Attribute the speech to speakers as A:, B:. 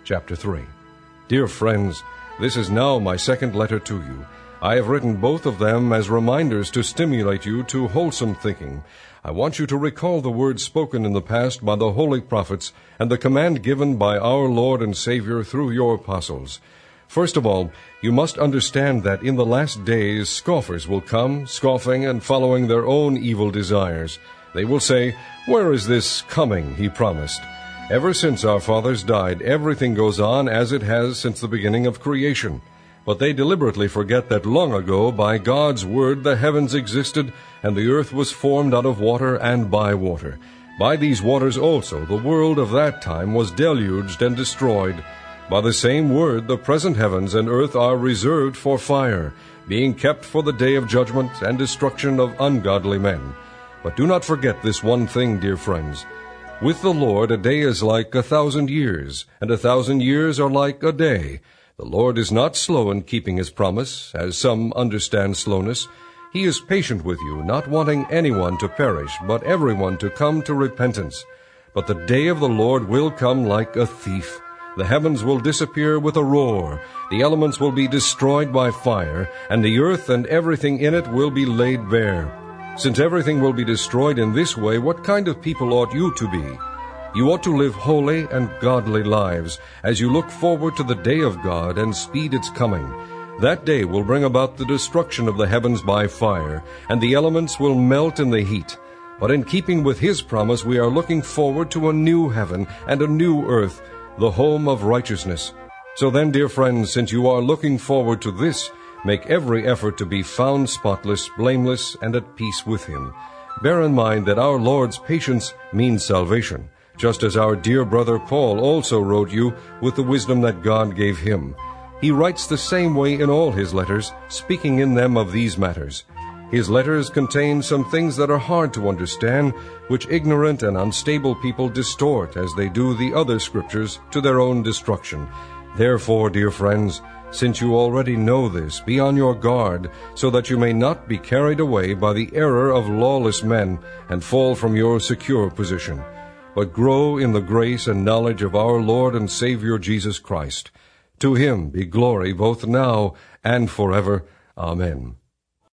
A: Chapter 3. Dear friends, this is now my second letter to you. I have written both of them as reminders to stimulate you to wholesome thinking. I want you to recall the words spoken in the past by the holy prophets and the command given by our Lord and Savior through your apostles. First of all, you must understand that in the last days scoffers will come, scoffing and following their own evil desires. They will say, "Where is this coming he promised?" Ever since our fathers died, everything goes on as it has since the beginning of creation. But they deliberately forget that long ago, by God's word, the heavens existed, and the earth was formed out of water and by water. By these waters also the world of that time was deluged and destroyed. By the same word the present heavens and earth are reserved for fire, being kept for the day of judgment and destruction of ungodly men. But do not forget this one thing, dear friends. With the Lord a day is like 1,000 years, and 1,000 years are like a day. The Lord is not slow in keeping his promise, as some understand slowness. He is patient with you, not wanting anyone to perish, but everyone to come to repentance. But the day of the Lord will come like a thief. The heavens will disappear with a roar, the elements will be destroyed by fire, and the earth and everything in it will be laid bare. Since everything will be destroyed in this way, what kind of people ought you to be? You ought to live holy and godly lives, as you look forward to the day of God and speed its coming. That day will bring about the destruction of the heavens by fire, and the elements will melt in the heat. But in keeping with his promise, we are looking forward to a new heaven and a new earth, the home of righteousness. So then, dear friends, since you are looking forward to this, make every effort to be found spotless, blameless, and at peace with him. Bear in mind that our Lord's patience means salvation, just as our dear brother Paul also wrote you with the wisdom that God gave him. He writes the same way in all his letters, speaking in them of these matters. His letters contain some things that are hard to understand, which ignorant and unstable people distort as they do the other scriptures to their own destruction. Therefore, dear friends, since you already know this, be on your guard, so that you may not be carried away by the error of lawless men and fall from your secure position, but grow in the grace and knowledge of our Lord and Savior Jesus Christ. To him be glory both now and forever. Amen.